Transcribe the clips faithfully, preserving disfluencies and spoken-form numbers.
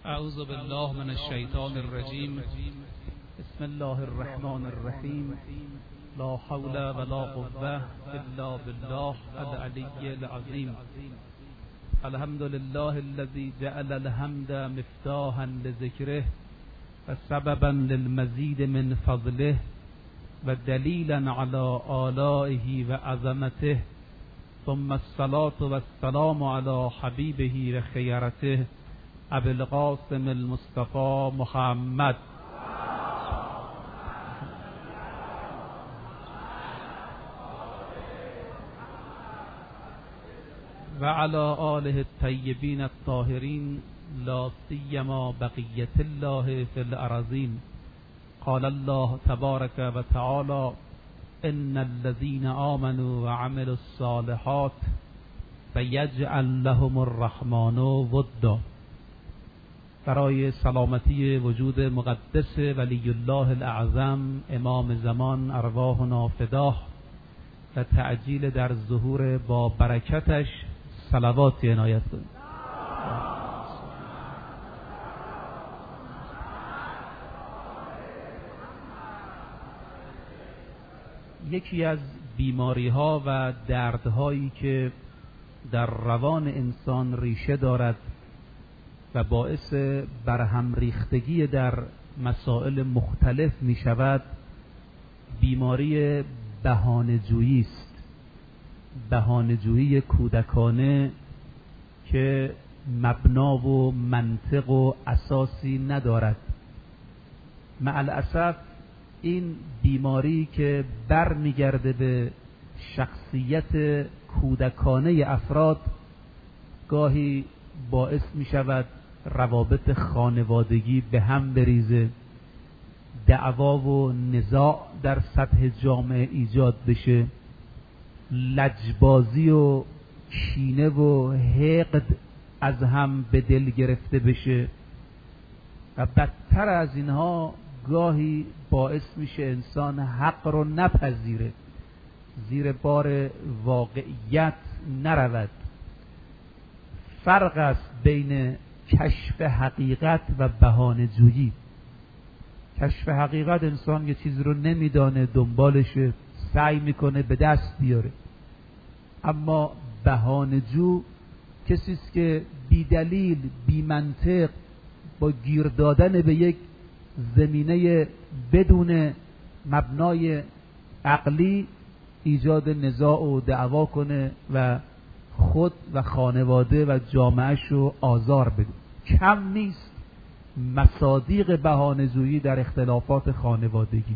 اعوذ بالله من الشیطان الرجیم. بسم الله الرحمن الرحیم. لا حول ولا قوة الا بالله العلی العظیم. الحمد لله الذي جعل الحمد مفتاحا لذکره و سببا للمزید من فضله و دلیلا علی آلائه و عظمته، ثم الصلاة والسلام على حبیبه و خیرته ابی القاسم المصطفى محمد و علی آله الطیبین الطاهرین، لا سیما بقیة الله فی الارضین. قال الله تبارک و تعالی: ان الذين آمنوا وعملوا الصالحات فيجعل لهم الرحمن ودا. برای سلامتی وجود مقدس ولی الله الاعظم امام زمان ارواحنا فداه و تعجیل در ظهور با برکتش صلوات عنایت کنید. یکی از بیماری ها و دردهایی که در روان انسان ریشه دارد و باعث برهم ریختگی در مسائل مختلف می شود، بیماری بهانه‌جویی است. بهانه‌جویی کودکانه که مبنا و منطق و اساسی ندارد. مع الاسف این بیماری که بر میگرده به شخصیت کودکانه افراد، گاهی باعث می شود روابط خانوادگی به هم بریزه، دعوا و نزاع در سطح جامعه ایجاد بشه، لجبازی و کینه و حقد از هم به دل گرفته بشه و بدتر از اینها گاهی باعث میشه انسان حق رو نپذیره، زیر بار واقعیت نرود. فرق است بین کشف حقیقت و بهانه جویی. کشف حقیقت انسان یه چیز رو نمیدانه، دنبالشه، سعی میکنه به دست بیاره. اما بهانه جو کسی است که بی دلیل، بی منطق، با گیر دادن به یک زمینه بدون مبنای عقلی ایجاد نزاع و دعوا کنه و خود و خانواده و جامعهش رو آزار بده. کم نیست مصادیق بهانه‌جویی در اختلافات خانوادگی،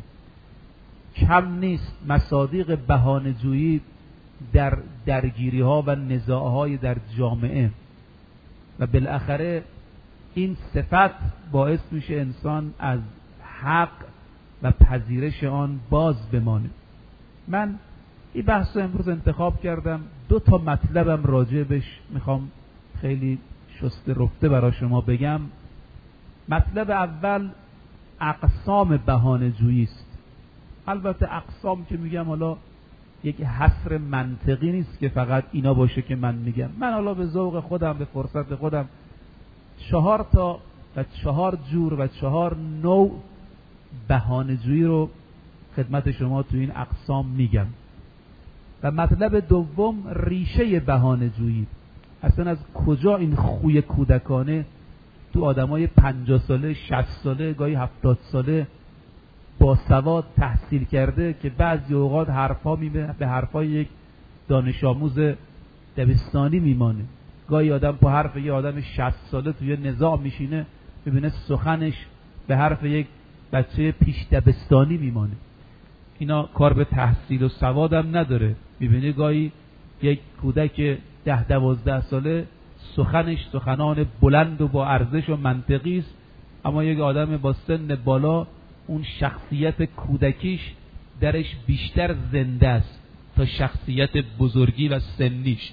کم نیست مصادیق بهانه‌جویی در درگیری ها و نزاع های در جامعه و بالاخره این صفت باعث میشه انسان از حق و پذیرش آن باز بمانه. من این بحث رو امروز انتخاب کردم، دو تا مطلبم راجع بهش میخوام خیلی شسته رفته برای شما بگم. مطلب اول اقسام بهانه جویی است. البته اقسام که میگم حالا یک حصر منطقی نیست که فقط اینا باشه که من میگم. من حالا به ذوق خودم، به فرصت خودم چهار تا و چهار جور و چهار نوع بهانه جویی رو خدمت شما تو این اقسام میگم. و مطلب دوم ریشه بهانه جویی، اصلا از کجا این خوی کودکانه تو آدمای پنجاه ساله، شصت ساله، گاهی هفتاد ساله با سواد تحصیل کرده که بعضی اوقات حرفا میبینه به حرفای یک دانش آموز دبستانی میمانه. گاهی آدم با حرف یه آدم شصت ساله توی نزاع میشینه، میبینه سخنش به حرف یک بچه پیش دبستانی میمانه. اینا کار به تحصیل و سواد هم نداره. میبینه گاهی یک کودک ده دوازده ساله سخنش سخنان بلند و با ارزش و منطقی است، اما یک آدم با سن بالا اون شخصیت کودکیش درش بیشتر زنده است تا شخصیت بزرگی و سنیش.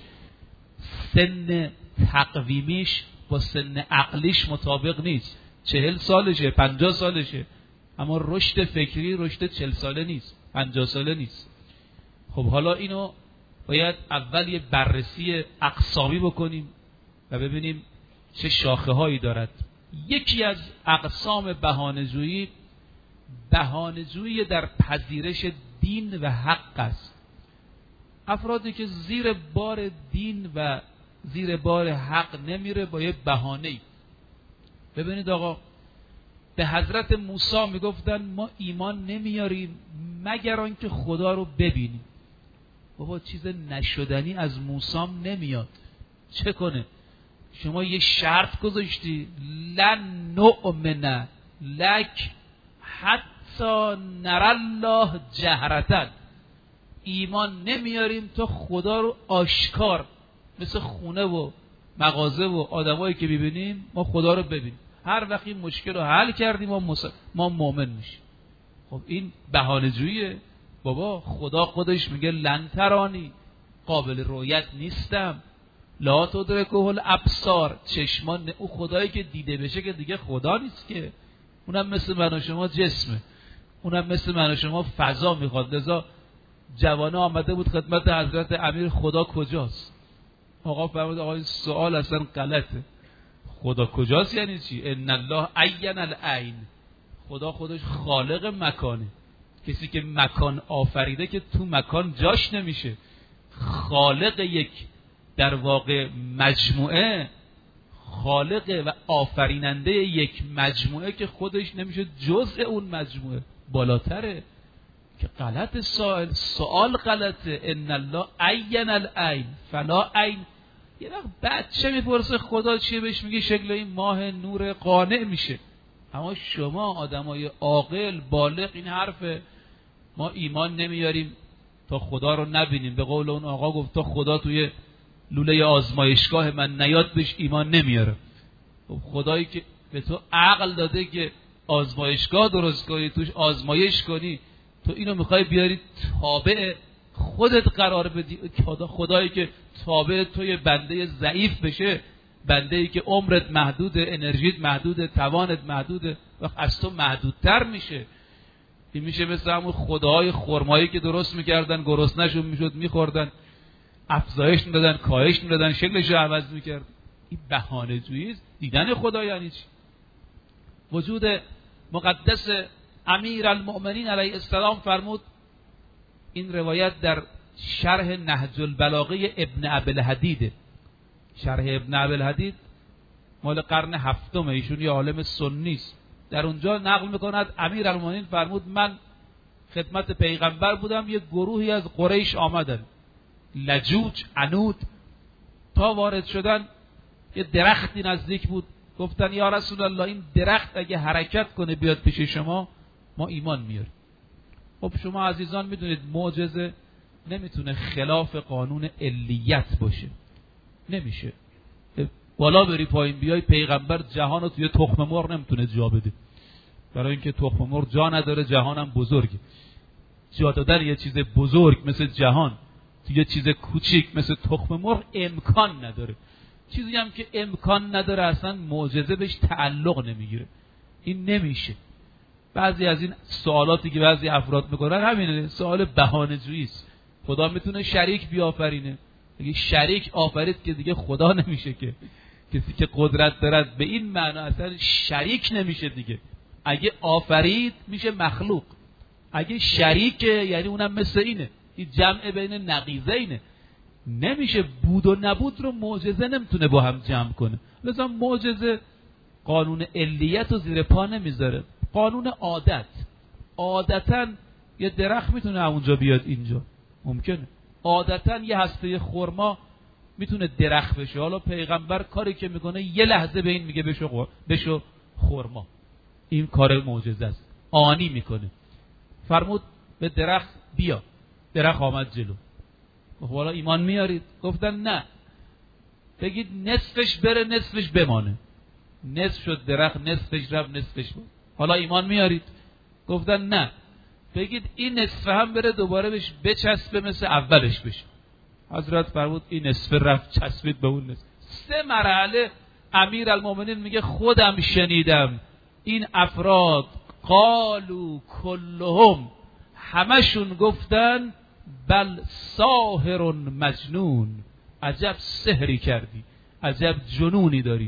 سن تقویمیش با سن عقلیش مطابق نیست. چهل سالشه، پنجاه سالشه، اما رشد فکری رشد چهل ساله نیست، پنجاه ساله نیست. خب حالا اینو باید اول یه بررسی اقسامی بکنیم و ببینیم چه شاخه هایی دارد. یکی از اقسام بهانه‌جویی بهانه‌جویی در پذیرش دین و حق است. افرادی که زیر بار دین و زیر بار حق نمیره با یه بهانه‌ای. ببینید آقا، به حضرت موسی میگفتن ما ایمان نمیاریم مگر آنکه خدا رو ببینیم. بابا چیز نشدنی از موسی نمیاد، چه کنه؟ شما یه شرط گذاشتی لن نؤمن لک حتی نر الله جهرتن، ایمان نمیاریم تا خدا رو آشکار مثل خونه و مغازه و آدمایی که ببینیم ما خدا رو ببینیم. هر وقت این مشکل رو حل کردیم ما, مس... ما مومن میشیم. خب این بهانه جوییه. بابا خدا خودش میگه لن ترانی، قابل رؤیت نیستم، لا تدرکه الابصار، چشمان، او خدایی که دیده بشه که دیگه خدا نیست که، اونم مثل من و شما جسمه، اونم مثل من و شما فضا میخواد. لذا جوانه آمده بود خدمت حضرت امیر خدا کجاست؟ آقا فرمود آقا این سوال اصلا غلطه. خدا کجاست یعنی چی؟ ان الله عین العین، خدا خودش خالق مکانه. کسی که مکان آفریده که تو مکان جاش نمیشه. خالق یک در واقع مجموعه، خالق و آفریننده یک مجموعه که خودش نمیشه جزء اون مجموعه، بالاتره. که غلط سوال سوال غلطه. ان الله عین العین فلا عین. یه وقت بچه میپرسه خدا چیه، بهش میگه شکل این ماه نور قانع میشه. اما شما آدمای عاقل بالغ این حرفه، ما ایمان نمیاریم تا خدا رو نبینیم. به قول اون آقا گفت تا خدا توی لوله آزمایشگاه من نیاد بهش ایمان نمیاره. خدایی که به تو عقل داده که آزمایشگاه درست کنی، توش آزمایش کنی، تو اینو میخوای بیاری تابع خودت قرار بدی. خدایی که تابع توی بنده ضعیف بشه، بنده‌ای که عمرت محدوده، انرژیت محدوده، توانت محدوده، وقت از تو محدودتر میشه. این میشه مثل همون خداهای خرمایی که درست میکردن، گرسنه‌شون میشد میخوردن، افزایش میدادن، کاهش میدادن، شکلش رو عوض میکرد. این بهانه جویی است. دیدن خدا یعنی چی؟ وجود مقدس امیر المؤمنین علیه السلام فرمود، این روایت در شرح نهج البلاغه ابن ابوالحدید، شرح ابن ابوالحدید مال قرن هفتم، ایشون یه عالم سنی است. در اونجا نقل میکند امیر المؤمنین فرمود من خدمت پیغمبر بودم، یه گروهی از قریش آمدن، لجوج عنود، تا وارد شدن یه درختی نزدیک بود، گفتن یا رسول الله این درخت اگه حرکت کنه بیاد پیش شما ما ایمان میاریم. خب شما عزیزان میدونید معجزه نمیتونه خلاف قانون علیت باشه، نمیشه. بالا بری پایین بیای، پیغمبر جهان رو توی تخم مرغ نمیتونه جا بده، برای اینکه تخم مرغ جا نداره، جهانم بزرگه. جا دادن یه چیز بزرگ مثل جهان توی یه چیز کوچیک مثل تخم مرغ امکان نداره. چیزی هم که امکان نداره اصلا معجزه بهش تعلق نمیگیره. این نمیشه. بعضی از این سوالاتی که بعضی افراد میکنن همینه، سوال بهانه جویی است. خدا میتونه شریک بیافرینه، اگه شریک آفرید که دیگه خدا نمیشه که. کسی که قدرت دارد به این معنا اصلا شریک نمیشه دیگه. اگه آفرید میشه مخلوق، اگه شریکه یعنی اونم مثل اینه. این جمع بین نقیضینه. نمیشه. بود و نبود رو معجزه نمیتونه با هم جمع کنه. لذا معجزه قانون علیت رو زیر پا نمیذاره. قانون عادت، عادتاً یه درخت میتونه اونجا بیاد اینجا، ممکنه. عادتاً یه هسته خرما میتونه درخت بشه. حالا پیغمبر کاری که میکنه یه لحظه به این میگه بشو بشو خرما. این کار معجزه است، آنی میکنه. فرمود به درخت بیا، درخت آمد جلو. حالا ایمان میارید؟ گفتن نه. بگید نصفش بره نصفش بمانه. نصف شد درخت، نصفش رفت نصفش بود. حالا ایمان میارید؟ گفتن نه. بگید این نصف هم بره دوباره بهش بچسبه مثل اولش بشه. حضرت فرمود این نصف رفت چسبید به اون نصف. سه مرحله امیر المؤمنین میگه خودم شنیدم این افراد قالو کلهم، همشون گفتن بل ساحر مجنون، عجب سحری کردی، عجب جنونی داری.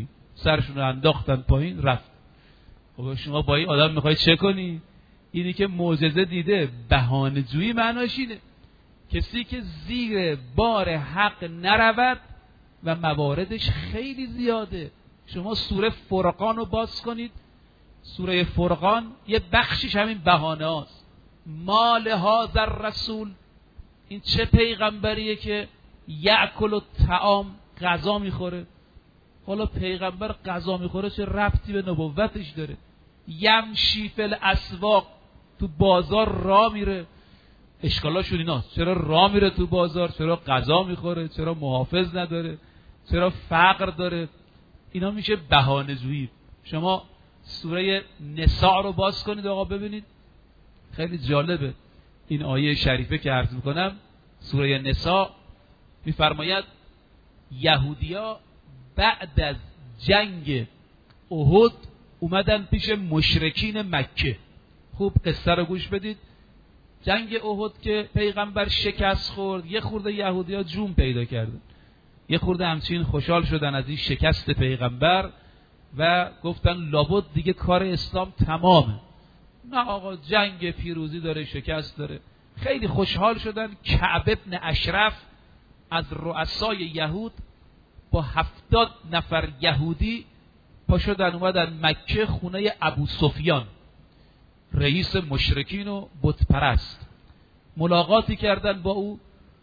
سرشون رو انداختن پایین رفت. خب شما با این آدم میخواید چه کنی؟ اینی که معجزه دیده. بهانه جویی معناش اینه کسی که زیر بار حق نرود و مواردش خیلی زیاده. شما سوره فرقان رو باز کنید، سوره فرقان یه بخشش همین بهانه هاست. ما لهذا الرسول، این چه پیغمبریه که یأکل الطعام، غذا میخوره؟ حالا پیغمبر غذا میخوره چه ربطی به نبوتش داره؟ یمشی فی الاسواق، تو بازار راه میره. اشکالاشون ایناست، چرا راه میره تو بازار، چرا غذا میخوره، چرا محافظ نداره، چرا فقر داره؟ اینا میشه بهانه جویی. شما سوره نساء رو باز کنید آقا ببینید، خیلی جالبه این آیه شریفه که عرض میکنم. سوره نساء میفرماید یهودیا بعد از جنگ احد اومدن پیش مشرکین مکه. خوب قصه رو گوش بدید. جنگ احد که پیغمبر شکست خورد، یه خورده یهودیا جون پیدا کردن، یه خورده همچین خوشحال شدن از این شکست پیغمبر و گفتن لابد دیگه کار اسلام تمامه. نه آقا، جنگ پیروزی داره، شکست داره. خیلی خوشحال شدن. کعب ابن اشرف از رؤسای یهود با هفتاد نفر یهودی پا شدن اومدن مکه، خونه ابو سفیان رئیس مشرکین و بت پرست. ملاقاتی کردن با او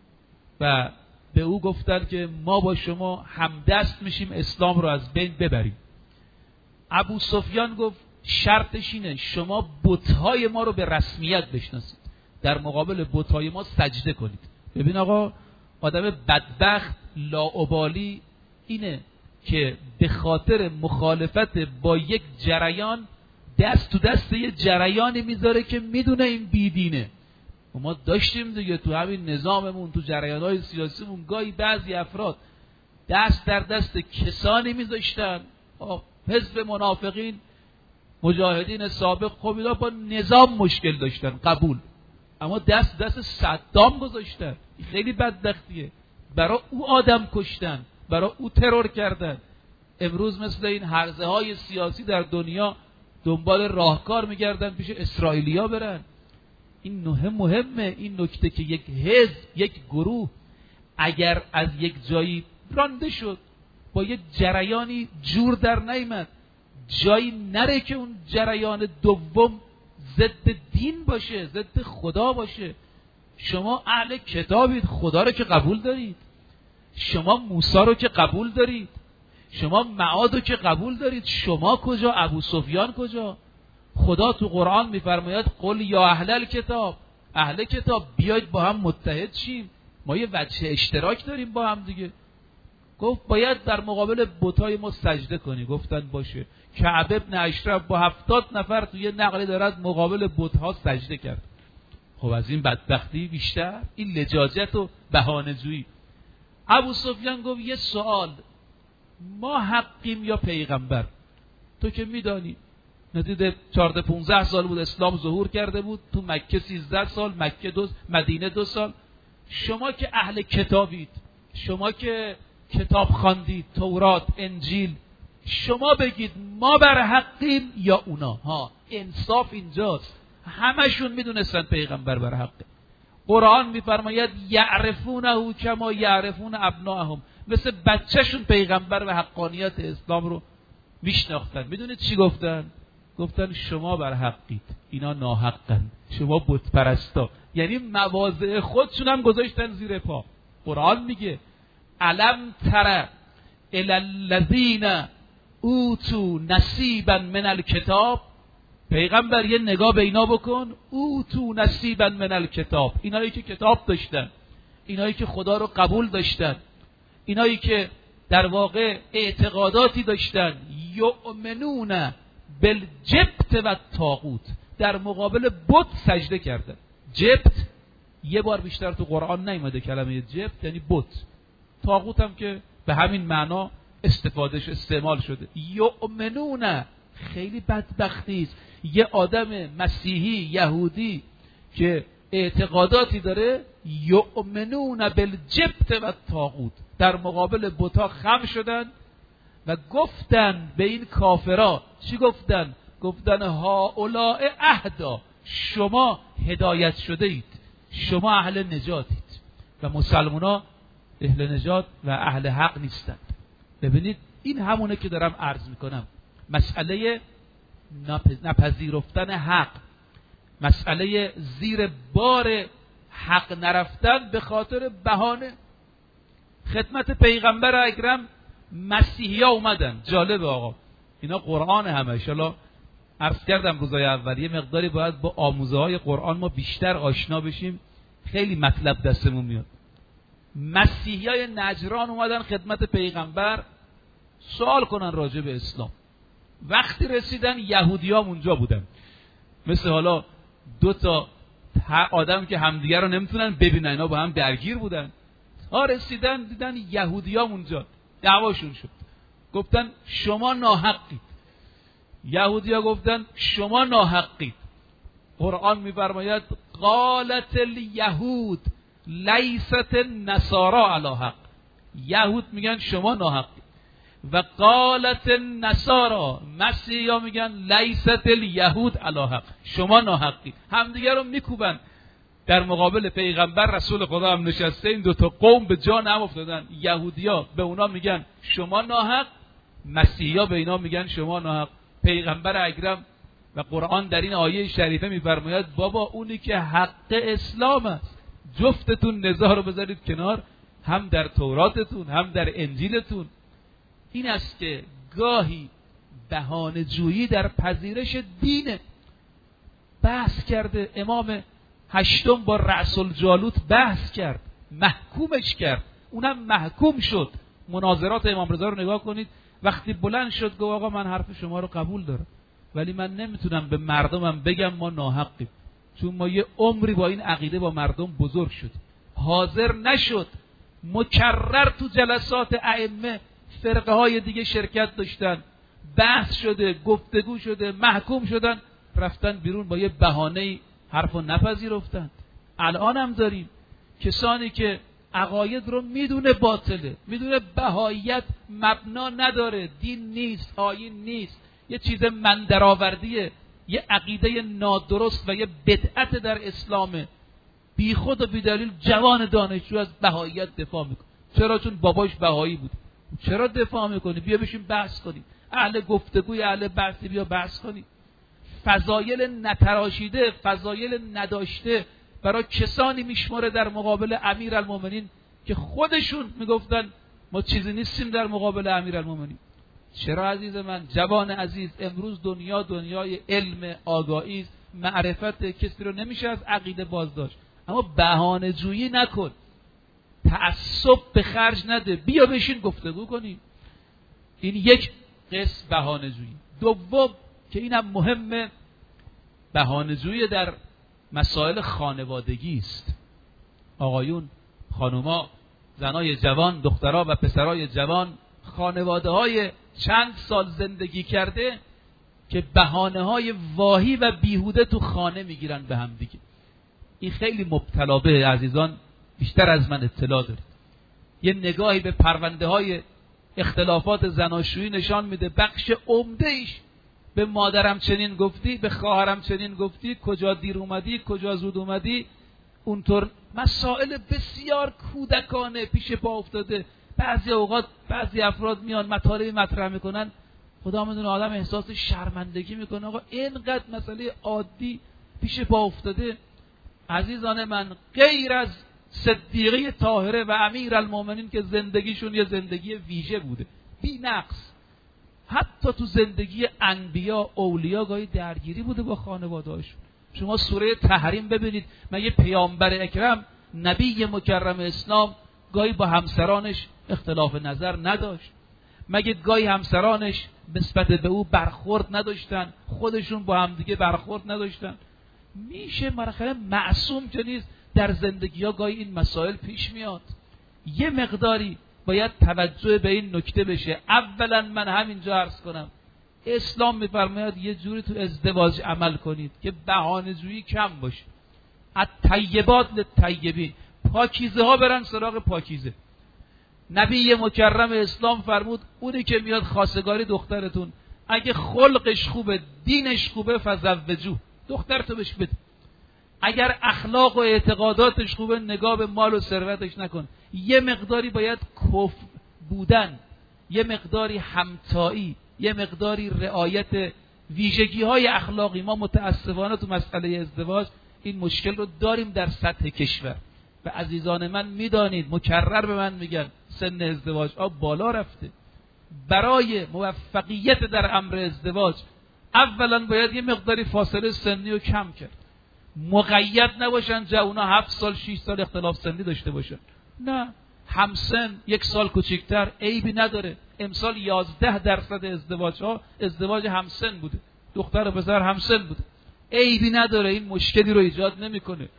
و به او گفتن که ما با شما همدست میشیم اسلام رو از بین ببریم. ابو سفیان گفت شرطش اینه شما بت‌های ما رو به رسمیت بشناسید، در مقابل بت‌های ما سجده کنید. ببین آقا، آدم بدبخت لاابالی اینه که به خاطر مخالفت با یک جریان دست تو دست یه جریانی میذاره که میدونه این بیدینه. و ما داشتیم دیگه تو همین نظاممون، تو جریان‌های سیاسیمون، گاهی بعضی افراد دست در دست کسانی میذاشتن، حزب منافقین، مجاهدین سابق، خب اینا با نظام مشکل داشتن قبول، اما دست دست صدام گذاشتن. خیلی بدبختیه. برای او آدم کشتن، برای او ترور کردن. امروز مثل این هرزه های سیاسی در دنیا دنبال راهکار میگردن پیش اسرائیلیا برن. این مهم مهمه این نکته که یک حزب، یک گروه اگر از یک جایی رانده شد، با یک جریانی جور در نیامد، جایی نره که اون جریان دوم ضد دین باشه، ضد خدا باشه. شما اهل کتابید، خدا رو که قبول دارید، شما موسی رو که قبول دارید، شما معاد رو که قبول دارید. شما کجا؟ ابو سفیان کجا؟ خدا تو قرآن میفرماید قل یا اهل الکتاب، اهل کتاب بیاید با هم متحد شیم، ما یه وجه اشتراک داریم با هم دیگه. گفت باید در مقابل بتای ما سجده کنی. گفتن باشه. کعب ابن اشرف با هفتاد نفر تو یه نقلی دارد مقابل بتها سجده کرد. خب از این بدبختی بیشتر؟ این لجاجت و بهانه جویی. ابو سفیان گفت یه سوال، ما حقیم یا پیغمبر؟ تو که میدانی ندیده چهارده پونزده سال بود اسلام ظهور کرده بود، تو مکه سیزده سال، مکه دو، مدینه دو سال. شما که اهل کتابید، شما که کتاب خواندید، تورات، انجیل، شما بگید ما بر حقیم یا اونا؟ ها، انصاف اینجاست. همشون میدونستن پیغمبر بر حقه. قرآن میفرماید یعرفونه کما یعرفون ابناءهم، مثل بچهشون پیغمبر و حقانیت اسلام رو میشناختن. میدونید چی گفتن؟ گفتن شما بر حقید، اینا ناحقن، شما بت پرستا. یعنی مواضع خودشون هم گذاشتن زیر پا. قرآن میگه الم تر الی الذین اوتوا نصیبا من الکتاب، پیغمبر یه نگاه به اینا بکن، اوتوا نصیبا من الکتاب، اینایی که کتاب داشتن، اینایی که خدا رو قبول داشتن، اینایی که در واقع اعتقاداتی داشتن، یؤمنون بالجبت و الطاغوت، در مقابل بت سجده کردن. جبت یه بار بیشتر تو قرآن نیامده کلمه جبت، یعنی بت. طاغوت هم که به همین معنا استفادهش استعمال شده. یؤمنون، خیلی بدبختی است یه آدم مسیحی یهودی که اعتقاداتی داره، یؤمنون بالجبت و الطاغوت، در مقابل بت‌ها خم شدن و گفتن به این کافرا، چی گفتن؟ گفتن هؤلاء اهدا، شما هدایت شده اید، شما اهل نجاتید و مسلمونا اهل نجات و اهل حق نیستند. ببینید این همونه که دارم عرض میکنم، مسئله نپذیرفتن حق، مسئله زیر بار حق نرفتن به خاطر بهانه. خدمت پیغمبر اکرم مسیحی ها اومدن. جالب آقا، اینا قرآن همه. انشالله عرض کردم روزای اولیه مقداری باید با آموزه های قرآن ما بیشتر آشنا بشیم، خیلی مطلب دستمون میاد. مسیحی های نجران اومدن خدمت پیغمبر سوال کنن راجع به اسلام. وقتی رسیدن یهودی ها اونجا بودن، مثل حالا دو تا آدم که همدیگر رو نمیتونن ببینن، اینا با هم درگیر بودن. ها رسیدن دیدن یهودی ها اونجا، دعواشون شد. گفتن شما ناحقید. یهودی ها گفتن شما ناحقید. قرآن میفرماید قالت الیهود لیست النصارا علی حق. یهود میگن شما ناحقید و قالت النصارا، مسیحی ها میگن لیست الیهود علی حق، شما ناحقید. همدیگه رو میکوبن. در مقابل پیغمبر رسول خدا هم نشسته، این دو تا قوم به جان هم افتادن. یهودیا به اونا میگن شما ناحق، مسیحیا به اینا میگن شما ناحق. پیغمبر اکرم و قرآن در این آیه شریفه میفرماید بابا اونی که حق اسلام است، جفتتون نزاع رو بذارید کنار، هم در توراتتون هم در انجیلتون. این است که گاهی بهانه جویی در پذیرش دینه. بحث کرده امام هشتم با رأس الجالوت بحث کرد، محکومش کرد، اونم محکوم شد. مناظرات امام رضا رو نگاه کنید، وقتی بلند شد گفت آقا من حرف شما رو قبول دارم، ولی من نمیتونم به مردمم بگم ما ناحقیم، چون ما یه عمری با این عقیده با مردم بزرگ شدیم. حاضر نشد. مکرر تو جلسات ائمه فرقه های دیگه شرکت داشتن، بحث شده، گفتگو شده، محکوم شدن، رفتن بیرون با یه بهانه‌ای حرفو نپذیرفتند. الان هم داریم کسانی که عقاید رو میدونه باطله، میدونه بهاییت مبنا نداره، دین نیست، آیین نیست، یه چیز من درآوردیه، یه عقیده نادرست و یه بدعت در اسلامه، بی خود و بی دلیل جوان دانشجو از بهاییت دفاع میکنه. چرا؟ چون باباش بهایی بود. چرا دفاع میکنی؟ بیا بشین بحث کنیم. اهل گفتگوی، اهل بحثی، بیا بحث کنیم. فضایل نتراشیده، فضایل نداشته برای کسانی میشماره در مقابل امیرالمومنین که خودشون میگفتن ما چیزی نیستیم در مقابل امیرالمومنین. چرا عزیز من، جوان عزیز، امروز دنیا دنیای علم، آگاهی است، معرفت، کسی رو نمیشه از عقیده باز داشت. اما بهانه جویی نکن، تعصب به خرج نده، بیا بشین گفتگو کنیم. این یک قسم بهانه جویی. دوم که اینم مهمه، بهانه جویی در مسائل خانوادگی است. آقایون، خانوما، زنای جوان، دخترها و پسرای جوان، خانواده های چند سال زندگی کرده که بهانه های واهی و بیهوده تو خانه میگیرن به هم دیگه. این خیلی مبتلا به عزیزان، بیشتر از من اطلاع دارید. یه نگاهی به پرونده های اختلافات زناشویی نشان میده بخش عمده ایش به مادرم چنین گفتی، به خواهرم چنین گفتی، کجا دیر اومدی، کجا زود اومدی، اونطور مسائل بسیار کودکانه پیش پا افتاده. بعضی اوقات بعضی افراد میان مطالبی مطرح میکنن، خدا میدونه آدم احساس شرمندگی میکنه. آقا اینقدر مسئله عادی پیش پا افتاده. عزیزان من، غیر از صدیقه طاهره و امیرالمومنین که زندگیشون یه زندگی ویژه بوده، بی نقص، حتی تو زندگی انبیا، اولیا گاهی درگیری بوده با خانواده‌هاشون. شما سوره تحریم ببینید، مگه پیامبر اکرم نبی مکرم اسلام گاهی با همسرانش اختلاف نظر نداشت؟ مگه گاهی همسرانش نسبت به او برخورد نداشتن؟ خودشون با هم دیگه برخورد نداشتن؟ میشه مرخص معصوم که نیست، در زندگی ها گاهی این مسائل پیش میاد. یه مقداری باید توجه به این نکته بشه. اولا من همینجا عرض کنم، اسلام میفرماید یه جوری تو ازدواج عمل کنید که بهانه جویی کم باشه. الطیبات للطیبین، پاکیزه ها برن سراغ پاکیزه. نبی مکرم اسلام فرمود اونی که میاد خواستگاری دخترتون اگه خلقش خوبه، دینش خوبه، فزوجوه، دخترتو بهش بده. اگر اخلاق و اعتقاداتش خوبه، نگاه به مال و ثروتش نکن. یه مقداری باید کفر بودن، یه مقداری همتایی، یه مقداری رعایت ویژگی های اخلاقی. ما متاسفانه تو مسئله ازدواج این مشکل رو داریم در سطح کشور و عزیزان من میدانید، مکرر به من میگن سن ازدواج آب بالا رفته. برای موفقیت در امر ازدواج اولا باید یه مقداری فاصله سنی رو کم کرد. مقید نباشن جوونا هفت سال شش سال اختلاف سنی داشته باشن، نه، همسن یک سال کوچکتر عیبی نداره. امسال یازده درصد ازدواج ها ازدواج همسن بوده، دختر و پسر همسن بوده، عیبی نداره، این مشکلی رو ایجاد نمیکنه.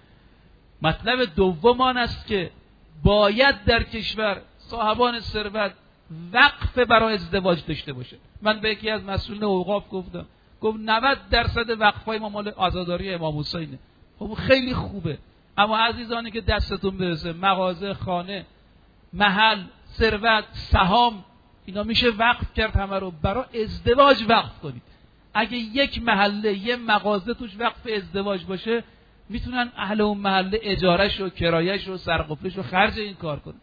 مطلب دوم آن است که باید در کشور صاحبان ثروت وقف برای ازدواج داشته باشه. من به یکی از مسئولین اوقاف گفتم، گفت نود درصد وقفای ما مال عزاداری امام حسینه. خب خیلی خوبه، اما عزیزانی که دستتون برسه، مغازه، خانه، محل، ثروت، سهام، اینا میشه وقف کرد همه رو برای ازدواج وقف کنید. اگه یک محله یه مغازه توش وقف ازدواج باشه، میتونن اهل اون محله اجارهش و کرایهش و سرقفلش و خرج این کار کنن.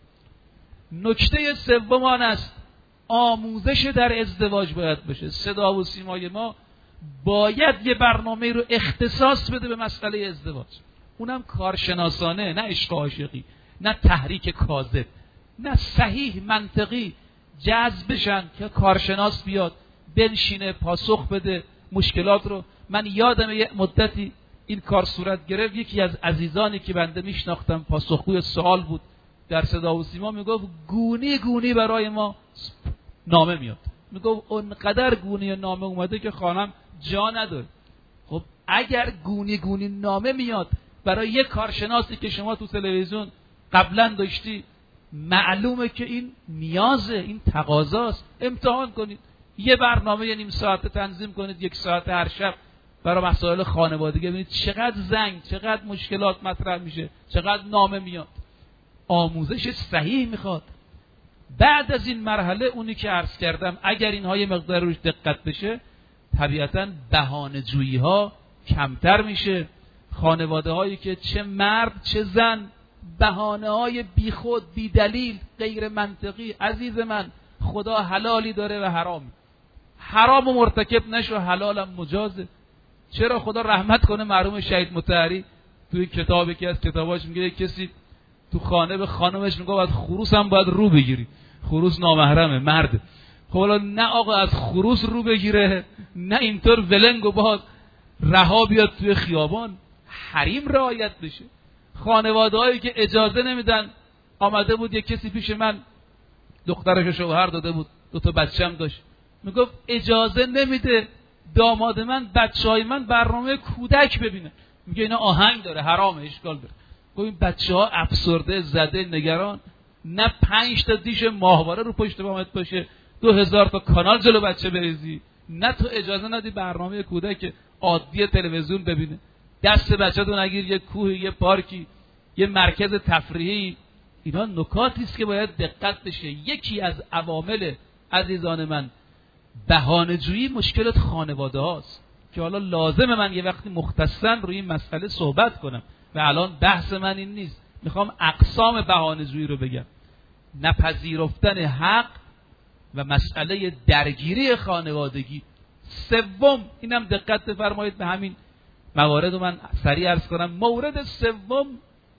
نکته سوم آن است آموزش در ازدواج باید بشه. صدا و سیمای ما باید یه برنامه رو اختصاص بده به مسئله ازدواج، اونم کارشناسانه، نه عشق عاشقی، نه تحریک کاذب، نه صحیح منطقی جذب بشن که کارشناس بیاد بنشینه پاسخ بده مشکلات رو. من یادم یه مدتی این کار صورت گرفت، یکی از عزیزانی که بنده میشناختم پاسخگوی سوال بود در صدا و سیما، میگفت گونی گونی برای ما نامه میاد، میگفت اونقدر گونی نامه اومده که خانم جا نداره. خب اگر گونی گونی نامه میاد برای یک کارشناسی که شما تو تلویزیون قبلا داشتی، معلومه که این نیازه، این تقاضاست. امتحان کنید، یه برنامه نیم ساعته تنظیم کنید، یک ساعت هر شب برای مسائل خانوادگی، ببینید چقدر زنگ، چقدر مشکلات مطرح میشه، چقدر نامه میاد. آموزش صحیح میخواد. بعد از این مرحله اونی که عرض کردم، اگر اینها یه مقدار روش دقت بشه، طبیعتاً بهانه جویی ها کمتر میشه. خانواده هایی که چه مرد چه زن بهانه های بی خود، بی دلیل، غیر منطقی، عزیز من خدا حلالی داره و حرامی، حرام و مرتکب نشو، حلالم مجازه. چرا؟ خدا رحمت کنه مرحوم شهید مطهری توی کتابی که از کتاباش میگه کسی تو خانه به خانمش میگه باید خروس هم باید رو بگیری، خروس نامحرمه، مرد. خب حالا نه آقا از خروس رو بگیره، نه اینطور ولنگ و باز رها بیاد توی خیابان، حریم رعایت بشه. خانواده هایی که اجازه نمیدن، آمده بود یک کسی پیش من، دخترش شوهر داده بود، دو تا بچه‌م داشت، میگفت اجازه نمیده داماد من بچهای من برنامه کودک ببینه، میگه اینا آهنگ داره، حرامه، اشکال داره. گفت این بچه‌ها افسرده، زده، نگران، نه پنج تا دیش ماهواره رو پشت بامت باشه، دو هزار تا کانال جلو بچه بریزی، نه تو اجازه ندی برنامه کودک عادی تلویزیون ببینه. دست بچه تو نگیر یه کوه، یه پارکی، یه مرکز تفریحی. اینا نکاتی است که باید دقت بشه. یکی از عوامل عزیزان من بهانه‌جویی مشکلات خانواده هاست که حالا لازمه من یه وقتی مختصاً روی این مسئله صحبت کنم و الان بحث من این نیست. میخوام اقسام بهانه‌جویی رو بگم. نپذیرفتن حق و مسئله درگیری خانوادگی. سوم، اینم دقت بفرمایید به همین موارد رو من سریع عرض کنم. مورد سوم،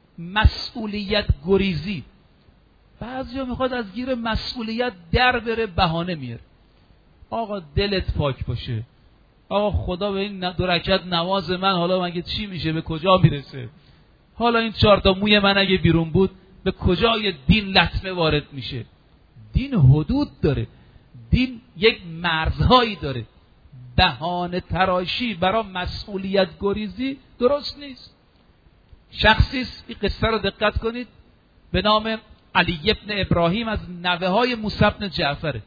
مسئولیت گریزی. بعضیا میخواد از گیر مسئولیت در بره، بهانه میاره. آقا دلت پاک باشه، آقا خدا به این دو رکعت نماز من حالا مگه چی میشه، به کجا میرسه؟ حالا این چهار تا موی من اگه بیرون بود به کجای دین لطمه وارد میشه؟ دین حدود داره، دین یک مرزهایی داره. بهانه تراشی برای مسئولیت گریزی درست نیست. شخصی است، این قصه رو دقت کنید، به نام علی ابن ابراهیم، از نوه های موسی بن جعفر،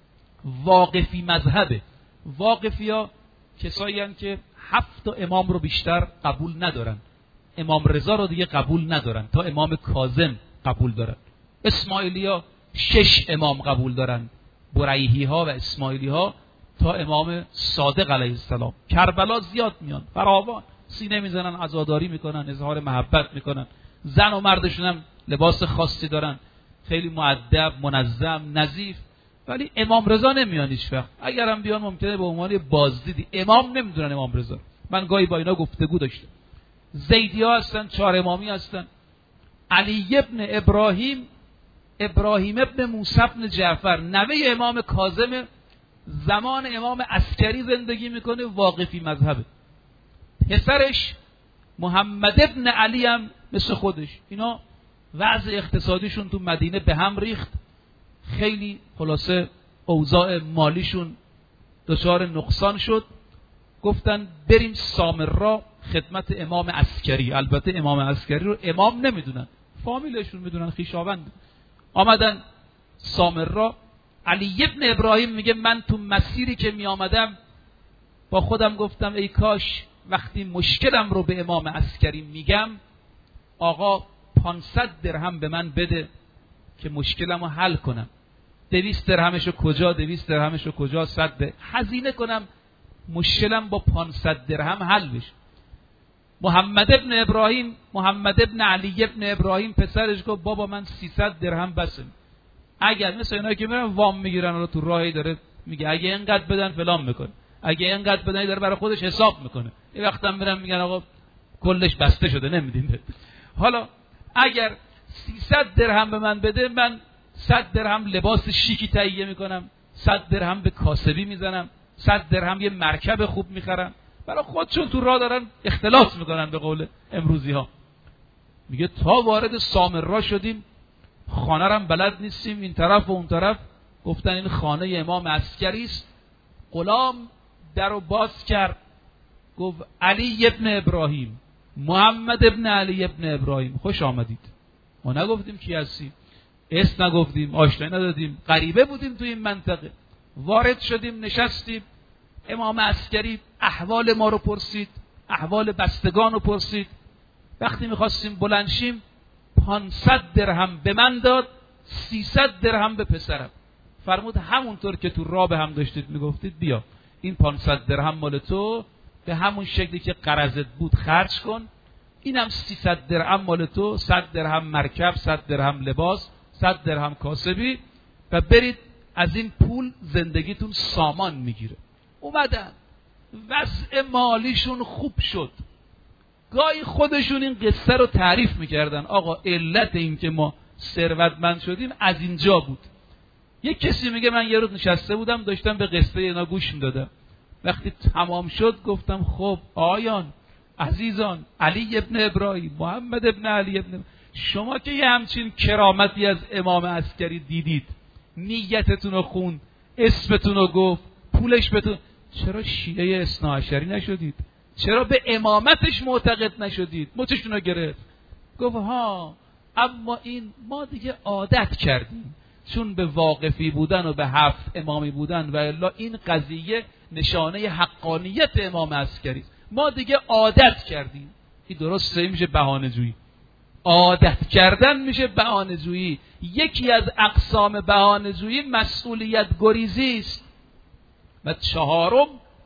واقفی مذهبه. واقفی ها کسایی هستند که هفت تا امام رو بیشتر قبول ندارن، امام رضا رو دیگه قبول ندارن، تا امام کاظم قبول دارن. اسماعیلی ها شش امام قبول دارن، بریحی ها و اسماعیلی ها تا امام صادق علیه السلام. کربلا زیاد میان، فراوان، سینه میزنن، عزاداری میکنن، اظهار محبت میکنن، زن و مردشون هم لباس خاصی دارن، خیلی مؤدب، منظم، نظیف. ولی امام رضا نمیان هیچ وقت. اگر هم بیان ممکنه به عنوان بازدیدی، امام نمیدونن امام رضا. من گاهی با اینا گفتگو داشتم. زیدی ها هستن، چهار امامی هستن. علی ابن ابراهیم، ابراهیم ابن موسی ابن جعفر، نوه امام کاظم، زمان امام عسکری زندگی میکنه، واقفی مذهبه. پسرش محمد ابن علی هم مثل خودش. اینا وضع اقتصادیشون تو مدینه به هم ریخت، خیلی خلاصه اوضاع مالیشون دچار نقصان شد. گفتن بریم سامرا خدمت امام عسکری. البته امام عسکری رو امام نمیدونن، فامیلشون میدونن، خویشاوند. آمدن سامرا. علی ابن ابراهیم میگه من تو مسیری که می آمدم با خودم گفتم ای کاش وقتی مشکلم رو به امام عسکری میگم آقا پانصد درهم به من بده که مشکلم رو حل کنم. دویست درهمشو کجا، دویست درهمشو کجا، صد ده هزینه کنم مشکلم با پانصد درهم حل بشه. محمد ابن ابراهیم، محمد ابن علی ابن ابراهیم پسرش گفت بابا من سیصد درهم بسه. اگر مثل اینایی که میرن وام میگیرن رو تو راهی داره میگه اگه اینقدر بدن فلان میکنه، اگه اینقدر بدن داره برای خودش حساب میکنه. یه وقتا میرن میگن آقا کلش بسته شده نمیدیم. حالا اگر سیصد درهم به من بده من صد درهم لباس شیکی تهیه میکنم، صد درهم به کاسبی میزنم، صد درهم یه مرکب خوب میخرم. برای خودشون تو راه دارن اختلاس میکنن به قول امروزی ها. میگه تا وارد سامرا شدیم خانه رم بلد نیستیم، این طرف و اون طرف. گفتن این خانه امام عسکری است. غلام درو باز کرد، گفت علی ابن ابراهیم، محمد ابن علی ابن ابراهیم، خوش آمدید. ما نگفتیم کی هستی، اسم نگفتیم، آشنایی ندادیم، غریبه بودیم تو این منطقه. وارد شدیم، نشستیم. امام عسکری احوال ما رو پرسید، احوال بستگان رو پرسید. وقتی میخواستیم بلند شیم پانصد درهم به من داد، سیصد درهم به پسرم. فرمود همونطور که تو راه به هم داشتید میگفتید بیا این پانصد درهم مال تو، به همون شکلی که قرضت بود خرج کن. اینم سیصد درهم مال تو، صد درهم مرکب، صد درهم لباس، صد درهم کاسبی و برید از این پول زندگیتون سامان میگیره. اومدن وضع مالیشون خوب شد. گاهی خودشون این قصه رو تعریف میکردن، آقا علت این که ما ثروتمند شدیم از اینجا بود. یک کسی میگه من یه روز نشسته بودم داشتم به قصه اینا گوش میدادم. وقتی تمام شد گفتم خب آیان عزیزان، علی ابن ابراهیم، محمد ابن علی ابن، شما که یه همچین کرامتی از امام عسکری دیدید، نیتتون رو خوند، اسمتون رو گفت، پولش بتون، چرا شیعه اثنا عشری نشدید؟ چرا به امامتش معتقد نشدید؟ مچشون رو گرفت. گفت ها اما این ما دیگه عادت کردیم، چون به واقفی بودن و به هفت امامی بودن و الا این قضیه نشانه حقانیت امام عسکری است، ما دیگه عادت کردیم. این درسته میشه بهانه جویی. عادت کردن میشه بهانه جویی. یکی از اقسام بهانه جویی مسئولیت گریزی است. و چهارم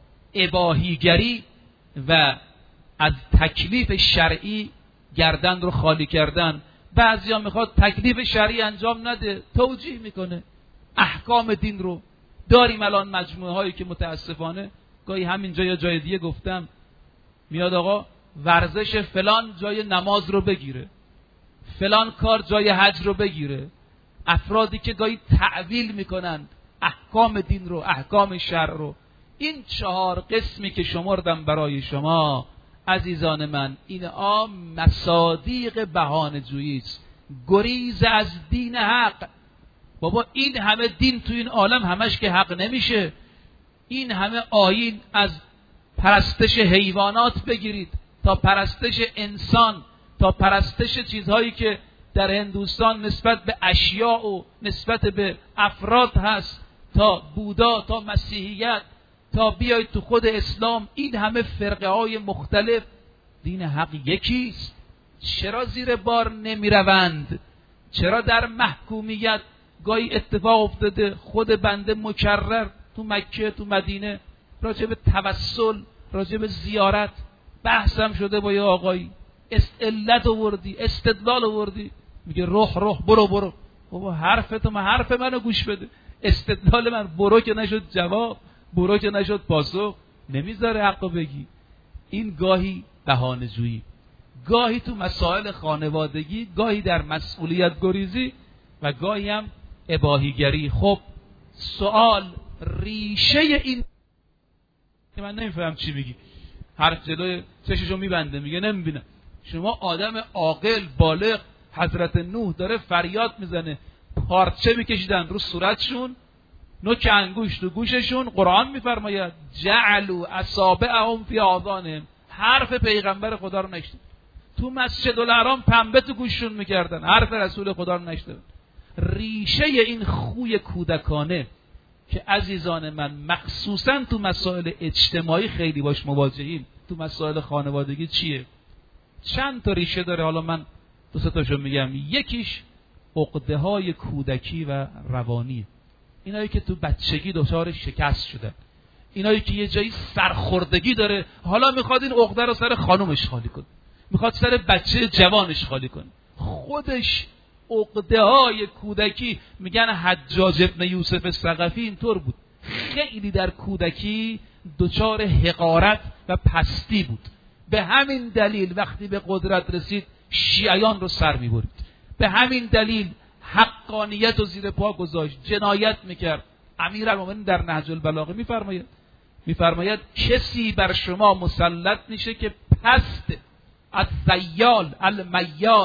اباحیگری و از تکلیف شرعی گردن رو خالی کردن. بعضیا میخواد تکلیف شرعی انجام نده، توجیه میکنه احکام دین رو. داریم الان مجموعه هایی که متاسفانه گاهی همینجا یا جای دیگه گفتم میاد آقا ورزش فلان جای نماز رو بگیره، فلان کار جای حج رو بگیره. افرادی که گاهی تعویل میکنن احکام دین رو، احکام شرع رو. این چهار قسمی که شمردم برای شما عزیزان من، این آ مصادیق بهانه جویی است، گریز از دین حق. بابا این همه دین تو این عالم همش که حق نمیشه. این همه آیین از پرستش حیوانات بگیرید تا پرستش انسان، تا پرستش چیزهایی که در هندوستان نسبت به اشیاء و نسبت به افراد هست، تا بودا، تا مسیحیت، تا بیاید تو خود اسلام، این همه فرقه های مختلف. دین حق یکیست. چرا زیر بار نمی روند؟ چرا در محکومیت گاهی اتفاق افتاده خود بنده مکرر تو مکه تو مدینه راجع به توسل، راجع به زیارت بحثم شده با یه آقایی، علت آوردی، استدلال آوردی، میگه روح روح برو برو. بابا حرف تو من حرف منو گوش بده، استدلال من برو که نشد جواب، برو که نشد پاسخ، نمیذاره حقو بگی. این گاهی بهانه جویی، گاهی تو مسائل خانوادگی، گاهی در مسئولیت گریزی و گاهی هم اباهیگری. خب سوال ریشه این که من نمیفهم چی میگی، حرف جلوی چششو میبنده میگه نمیبینم. شما آدم عاقل بالغ، حضرت نوح داره فریاد میزنه، پارچه میکشیدن رو صورتشون، نوک انگوش رو گوششون. قرآن میفرماید جعلوا اصابعهم فی آذانهم، حرف پیغمبر خدا رو نشنید. تو مسجد الحرام پنبه تو گوششون میکردن، حرف رسول خدا رو نشنیدن. ریشه این خوی کودکانه که عزیزان من مخصوصا تو مسائل اجتماعی خیلی باش مواجهیم، تو مسائل خانوادگی چیه؟ چند تا ریشه داره، حالا من دو سه تاشو میگم. یکیش عقده های کودکی و روانی، اینایی که تو بچگی دچار شکست شدن، اینایی که یه جایی سرخوردگی داره، حالا میخواد این عقده رو سر خانومش خالی کنه، میخواد سر بچه جوانش خالی کنه. خودش عقده های کودکی، میگن حجاج ابن یوسف ثقفی اینطور بود، خیلی در کودکی دچار حقارت و پستی بود. به همین دلیل وقتی به قدرت رسید شیعیان رو سر میبرید، به همین دلیل حقانیت رو زیر پا گذاشت، جنایت میکرد. امیرالمومنین در نهج البلاغه میفرماید میفرماید کسی بر شما مسلط میشه که پست، از زیال المیال،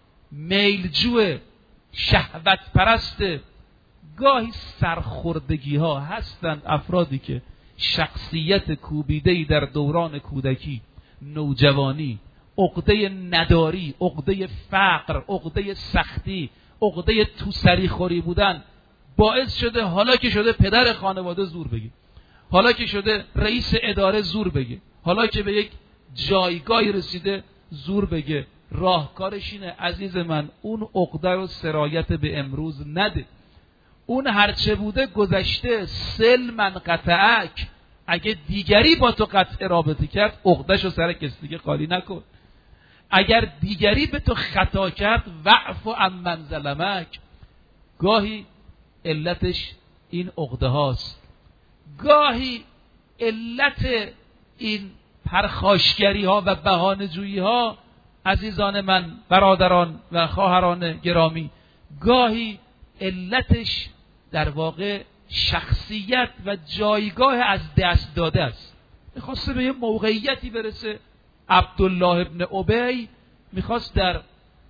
میلجو، شهوت پرست. گاهی سرخوردگی ها هستند افرادی که شخصیت کوبیده‌ای در دوران کودکی، نوجوانی، عقده نداری، عقده فقر، عقده سختی، عقده تو سری خوری بودن باعث شده حالا که شده پدر خانواده زور بگه، حالا که شده رئیس اداره زور بگه، حالا که به یک جایگاهی رسیده زور بگه. راهکارش اینه عزیز من اون عقده رو سرایت به امروز نده. اون هرچه بوده گذشته، سل من قطعک، اگه دیگری با تو قطع رابطه کرد عقده‌شو سر کسی دیگه خالی نکن. اگر دیگری به تو خطا کرد وعف عمن ظلمک. گاهی علتش این عقده هاست، گاهی علت این پرخاشگری ها و بهانه جویی ها عزیزان من، برادران و خواهران گرامی، گاهی علتش در واقع شخصیت و جایگاه از دست داده است. میخواسته به یه موقعیتی برسه. عبدالله ابن ابی میخواست در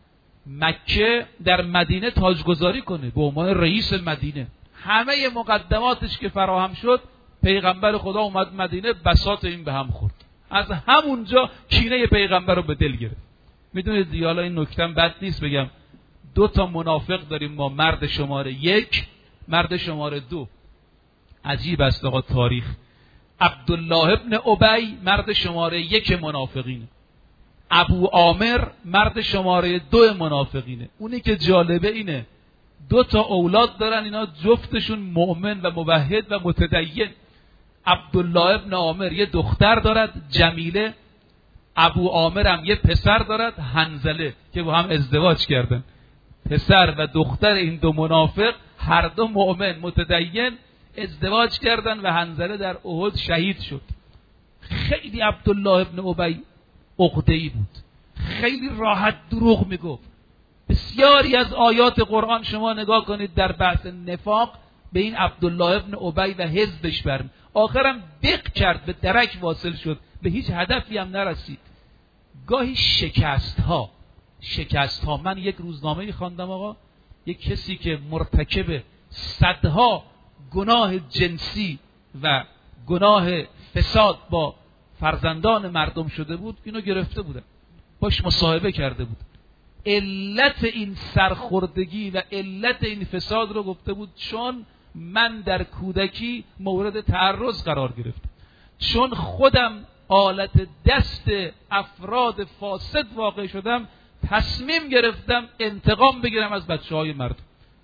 مکه در مدینه تاجگذاری کنه به عنوان رئیس مدینه. همه مقدماتش که فراهم شد، پیغمبر خدا اومد مدینه، بساط این به هم خورد. از همونجا کینه پیغمبر رو به دل گرفت. میدونید دیگه، حالا این نکتم بد نیست بگم، دو تا منافق داریم ما، مرد شماره یک، مرد شماره دو. عجیب است آقا تاریخ. عبدالله ابن ابی مرد شماره یک منافقینه، ابو عامر مرد شماره دو منافقینه. اونی که جالبه اینه دو تا اولاد دارن، اینا جفتشون مؤمن و موحد و متدین. عبدالله ابن عامر یه دختر دارد جمیله، ابو عامر هم یه پسر دارد حنظله که با هم ازدواج کردن. پسر و دختر این دو منافق هر دو مؤمن متدین ازدواج کردن و حنظله در احد شهید شد. خیلی عبدالله ابن ابی عقده‌ای بود، خیلی راحت دروغ میگفت. بسیاری از آیات قرآن شما نگاه کنید در بحث نفاق به این عبدالله ابن ابی و حزبش برم، آخرم بق کرد، به درک واصل شد، به هیچ هدفی هم نرسید. گاهی شکست ها شکست ها من یک روزنامه خواندم آقا، یک کسی که مرتکب صدها گناه جنسی و گناه فساد با فرزندان مردم شده بود، اینو گرفته بودن، باش مصاحبه کرده بود. علت این سرخوردگی و علت این فساد رو گفته بود چون من در کودکی مورد تعرض قرار گرفتم، چون خودم آلت دست افراد فاسد واقع شدم، تصمیم گرفتم انتقام بگیرم از بچه های مردم.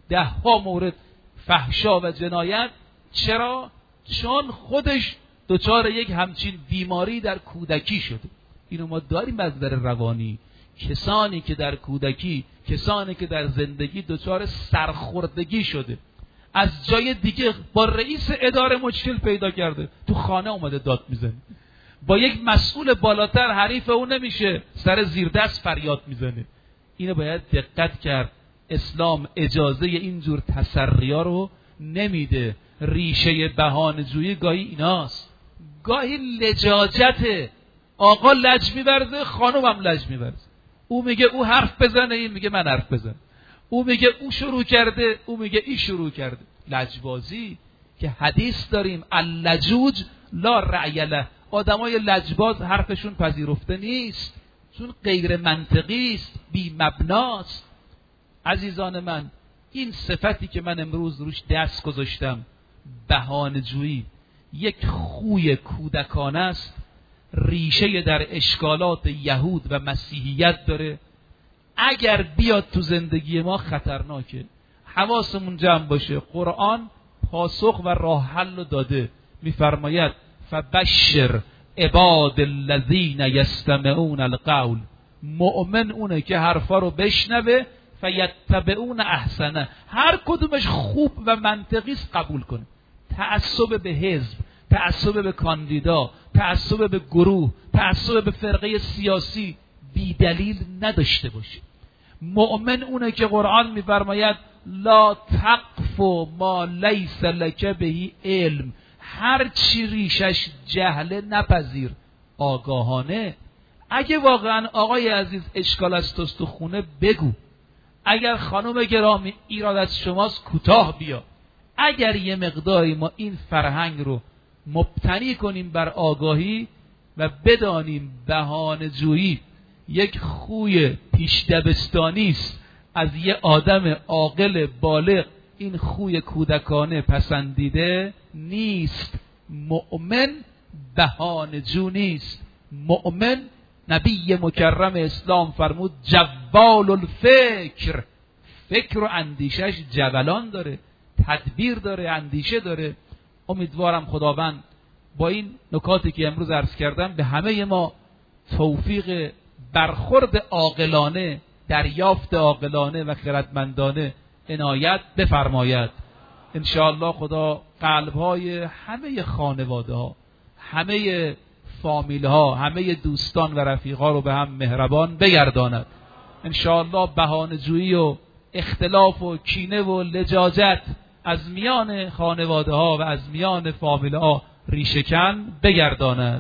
ده ها مورد فحشا و جنایت. چرا؟ چون خودش دچار یک همچین بیماری در کودکی شده. اینو ما داریم از در روانی، کسانی که در کودکی، کسانی که در زندگی دچار سرخوردگی شده، از جای دیگه با رئیس اداره مشکل پیدا کرده، تو خانه اومده داد میزنه، با یک مسئول بالاتر حریف اون نمیشه، سر زیر دست فریاد میزنه. اینو باید دقت کرد. اسلام اجازه اینجور تسریا رو نمیده. ریشه بهانه‌جویی گاهی ایناست، گاهی لجاجته. آقا لج می‌ورزه، خانم هم لج می‌ورزه. او میگه او حرف بزنه، این میگه من حرف بزنم. او میگه او شروع کرده، او میگه ای شروع کرده. لجبازی که حدیث داریم اللجوج لا رأی له. آدمای لجباز حرفشون پذیرفته نیست، چون غیر منطقی است، بی مبناست. عزیزان من، این صفتی که من امروز روش دست گذاشتم، بهانه‌جویی، یک خوی کودکانه است، ریشه در اشکالات یهود و مسیحیت داره. اگر بیاد تو زندگی ما خطرناکه. حواسمون جمع باشه. قرآن پاسخ و راه حل داده، میفرماید فبشر عباد الذین یستمعون القول. مؤمن اونه که حرفا رو بشنوه، فیتبعون احسنه، هر کدومش خوب و منطقی است قبول کنه. تعصب به حزب، تعصب به کاندیدا، تعصب به گروه، تعصب به فرقه سیاسی بی دلیل نداشته باشه. مؤمن اونه که قرآن میفرماید لا تقف ما لیس لک به علم، هر چی ریشش جهل نپذیر، آگاهانه. اگه واقعا آقای عزیز اشکال است تو خونه بگو. اگر خانم گرامی ایراد از شماست کوتاه بیا. اگر یه مقداری ما این فرهنگ رو مبتنی کنیم بر آگاهی و بدانیم بهانه‌جویی یک خوی پیش دبستانی است از یه آدم عاقل بالغ، این خوی کودکانه پسندیده نیست. مؤمن بهانه‌جو نیست. مؤمن، نبی مکرم اسلام فرمود جوال الفکر، فکر و اندیشش جولان داره، تدبیر داره، اندیشه داره. امیدوارم خداوند با این نکاتی که امروز عرض کردم به همه ما توفیق برخورد عاقلانه، دریافت عاقلانه و خردمندانه عنایت بفرماید. انشاءالله خدا قلب‌های همه خانواده ها، همه فامیل ها، همه دوستان و رفیقا رو به هم مهربان بگرداند. انشاءالله بهانه‌جویی و اختلاف و کینه و لجاجت از میان خانواده ها و از میان فامیل ها ریشه‌کن بگرداند.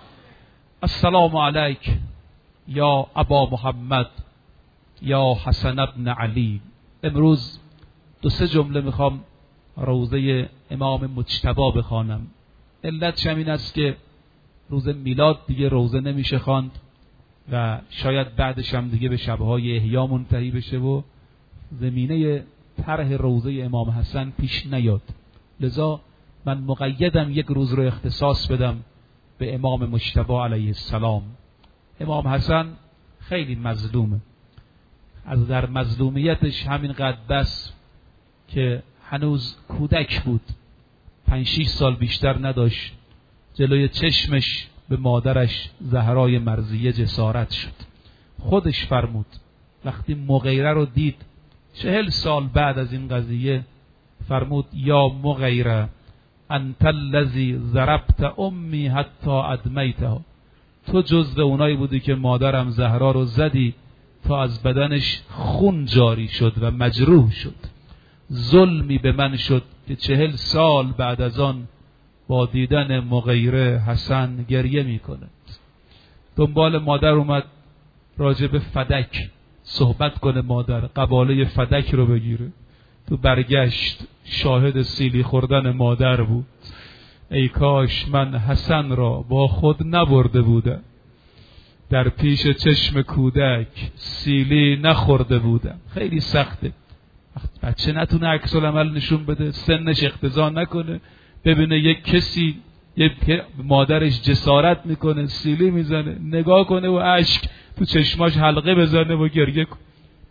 السلام علیک یا ابا محمد یا حسن ابن علی. امروز دو سه جمله میخوام روضه امام مجتبی بخوانم. علتش این است که روز میلاد دیگه روضه نمیشه خواند و شاید بعدش هم دیگه به شبهای احیا منتهی بشه و زمینه طرح روضه امام حسن پیش نیاد. لذا من مقیدم یک روز رو اختصاص بدم به امام مجتبی علیه السلام. امام حسن خیلی مظلومه. از در مظلومیتش همینقدر بس که هنوز کودک بود، پنج شیش سال بیشتر نداشت، جلوی چشمش به مادرش زهرای مرضیه جسارت شد. خودش فرمود وقتی مغیره رو دید چهل سال بعد از این قضیه، فرمود یا مغیره انت الذی ضربت امی حتی ادمیتها، تو جزو اونایی بودی که مادرم زهرا رو زدی تا از بدنش خون جاری شد و مجروح شد. ظلمی به من شد که چهل سال بعد از آن با دیدن مغیره حسن گریه میکنه. دنبال مادر اومد راجع به فدک صحبت کنه، مادر قباله فدک رو بگیره. تو برگشت شاهد سیلی خوردن مادر بود. ای کاش من حسن را با خود نبرده بودم، در پیش چشم کودک سیلی نخورده بودم. خیلی سخته بچه نتونه عکس العمل نشون بده، سنش اقتضا نکنه، ببینه یک کسی یک مادرش جسارت میکنه، سیلی میزنه، نگاه کنه و اشک تو چشماش حلقه بزنه و گریه کنه.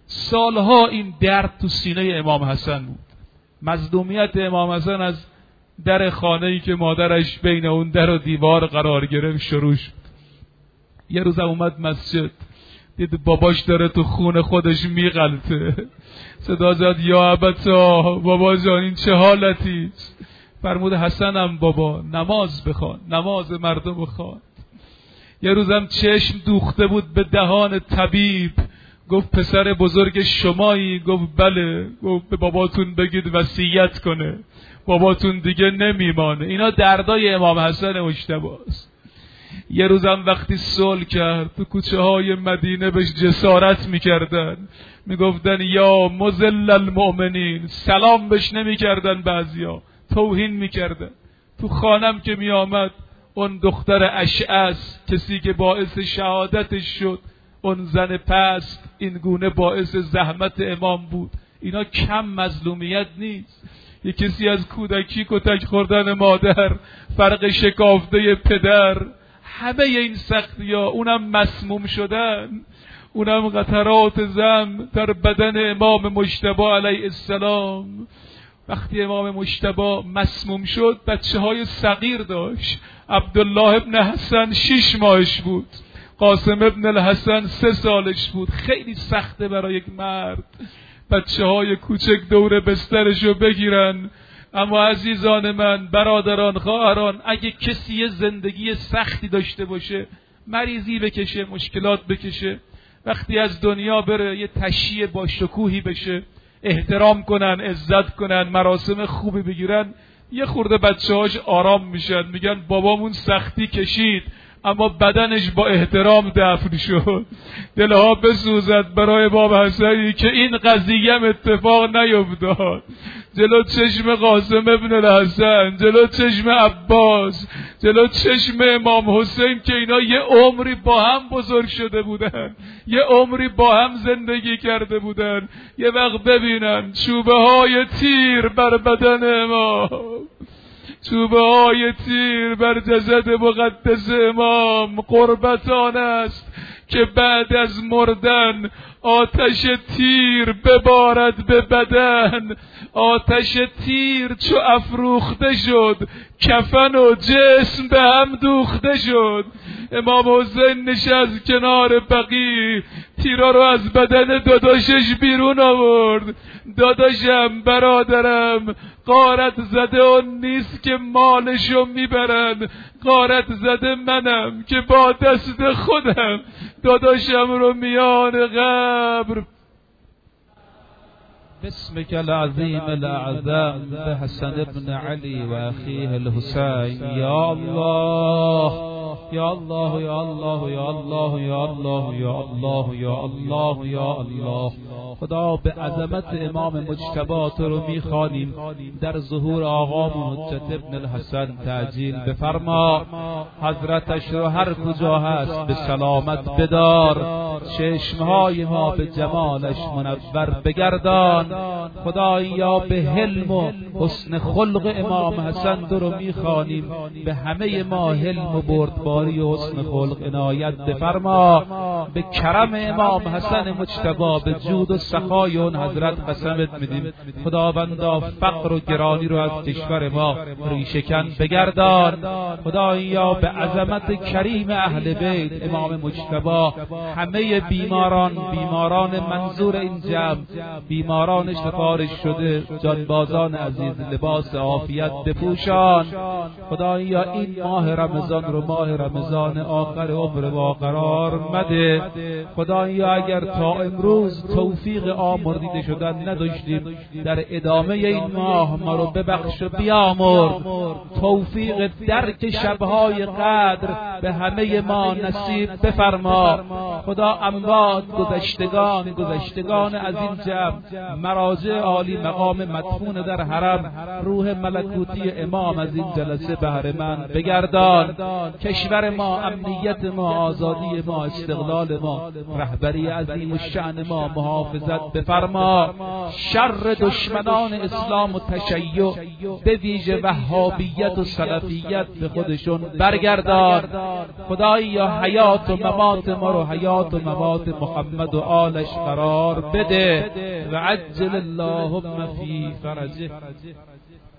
سالها این درد تو سینه امام حسن بود. مظلومیت امام حسن از در خانه‌ای که مادرش بین اون در و دیوار قرار گرفت شروع شد. یه روز اومد مسجد، دید باباش داره تو خون خودش میغلطه، صدا زد یا ابتا، بابا جان این چه حالتی؟ فرمود حسنم بابا نماز بخوان، نماز مردم بخوان. یه روزم چشم دوخته بود به دهان طبیب، گفت پسر بزرگ شمایی؟ گفت بله. گفت به باباتون بگید وصیت کنه، باباتون دیگه نمیمانه. اینا دردای امام حسن مجتبی است. یه روزم وقتی صلح کرد تو کوچه های مدینه بهش جسارت میکردن، میگفتن یا مذل المؤمنین، سلام بهش نمیکردن، بعضیا توهین میکردن. تو خانم که میآمد اون دختر اشعث، کسی که باعث شهادتش شد، اون زن پست، این گونه باعث زحمت امام بود. اینا کم مظلومیت نیست. یه کسی از کودکی کتک خوردن مادر، فرق شکافته پدر، همه این سختی ها، اونم مسموم شدن، اونم قطرات زم در بدن امام مجتبی علیه السلام. وقتی امام مجتبی مسموم شد بچه های صغیر داشت. عبدالله ابن حسن شش ماهش بود، قاسم ابن الحسن سه سالش بود. خیلی سخته برای یک مرد بچه های کوچک دور بسترشو بگیرن. اما عزیزان من، برادران، خواهران، اگه کسی زندگی سختی داشته باشه، مریضی بکشه، مشکلات بکشه، وقتی از دنیا بره یه تشییع با شکوهی بشه، احترام کنن، عزت کنن، مراسم خوبی بگیرن، یه خورده بچه‌هاش آرام میشن، میگن بابامون سختی کشید اما بدنش با احترام دفن شد. دلها بسوزد برای باب حسنی که این قضیه اتفاق نیفتاد. جلو چشم قاسم ابن الحسن، جلو چشم عباس، جلو چشم امام حسین که اینا یه عمری با هم بزرگ شده بودن، یه عمری با هم زندگی کرده بودن، یه وقت ببینن چوبه های تیر بر بدن امام، چوبه های تیر بر جسد مقدس امام. قربتان است که بعد از مردن آتش تیر ببارد به بدن. آتش تیر چو افروخته شد، کفن و جسم به هم دوخته شد. امام حسین نشست کنار بقی، تیرا رو از بدن داداشش بیرون آورد. داداشم، برادرم، غارت زده اون نیست که مالشو میبرن، غارت زده منم که با دست خودم داداشم رو میان قبر باسمك العظيم الأعظم بحسن ابن علي وأخيه الحسين. يا الله يا الله يا الله يا الله يا الله يا الله يا الله يا الله. خدا به عظمت امام مجتبی تو رو میخوانیم، در ظهور آقامون حجت ابن الحسن تعجیل بفرما. حضرتش رو هر کجا هست به سلامت بدار، چشمهای ما به جمالش منور بگردان. خدایا به حلم و حسن خلق امام حسن تو رو میخوانیم، به همه ما حلم و بردباری و حسن خلق عنایت بفرما. به کرم امام حسن مجتبی، به جود و سخای اون حضرت قسمت میدیم. خداوندا فقر و گرانی رو از کشور ما ریشه‌کن بگردان. خدایا به عظمت کریم اهل بیت امام مجتبی همه بیماران، بیماران منظور این جمع، بیماران سفارش شده، جانبازان عزیز، لباس عافیت بپوشان. خدایا این ماه رمضان رو ماه رمضان آخر عمر ما قرار مده. خدایا اگر تا امروز توفیق آمردیده شدن نداشتیم، در ادامه این ماه ما رو ببخش و بیامرد. توفیق درک شبهای قدر به همه ما نصیب بفرما. خدا اموات، گذشتگان، گذشتگان از این جمع، مراجع عالی مقام مدفون در حرم، روح ملکوتی امام از این جلسه بهره مند بگردان. کشور کشور ما، امنیت ما، آزادی ما، استقلال ما، رهبری عظیم الشأن ما محافظت بفرما. شر دشمنان اسلام و تشیع به ویژه وهابیت و سلفیت به خودشون برگردان. خدایا حیات و ممات ما رو حیات و ممات محمد و آلش قرار بده و عجل اللهم فی فرجه.